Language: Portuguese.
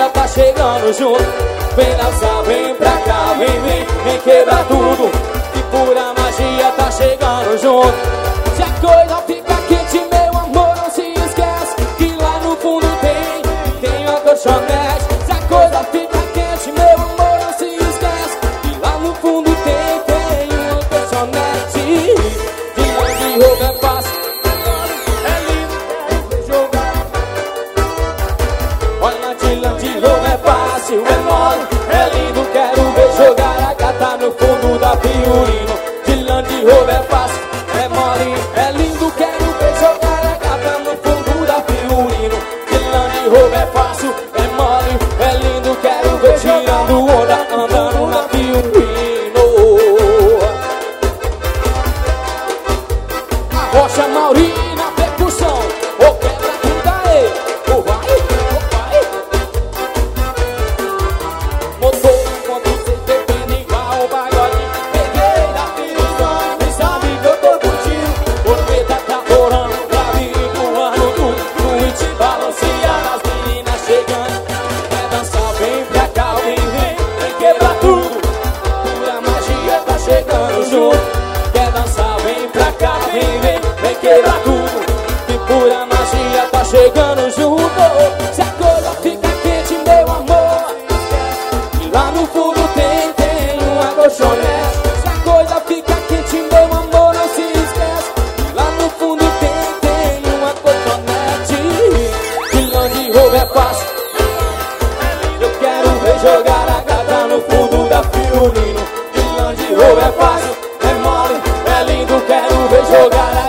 magia tá chegando junto. Vem dançar, vem pra cá, vem quebrar tudo. Que pura magia tá chegando junto. Se a coisa fica quente, meu amor, não se esquece que lá no fundo tem uma colchonete. Se a coisa fica quente, meu amor, não se esquece que lá no fundo tem uma colchonete. De onde roubo é fácil, é lindo, jogar. Olha, de roubo é fácil, é mole, é lindo, quero ver jogar a gata no fundo da Fiorino. De roubo é fácil, é mole, é lindo, quero ver jogar a gata no fundo da Fiorino. De roubo é fácil, é mole, é lindo, quero ver tirando onda, andando na Fiorino. A Rocha Mauri na percussão, ô quebra tudo aí, ô vai, ô vai. Motor enquanto cê depende igual o pagode. Peguei da Fiorino, nem sabe que eu tô curtindo. Borboleta tá orando, grave voando tudo. No te balanceando, as meninas chegando. Quer dançar, vem pra cá, vem quebrar tudo. Pura magia tá chegando junto. Quer dançar, vem pra cá, vem quebrar tudo. Que pura magia tá chegando junto. Se a coisa fica quente, meu amor, e lá no fundo tem uma colchonete. Se a coisa fica quente, meu amor, não se esquece que lá no fundo tem uma colchonete. Vilão de roubo é fácil, eu quero ver jogar a gata no fundo da Fiorino. Vilão de roubo é fácil, é mole, é lindo, quero ver jogar a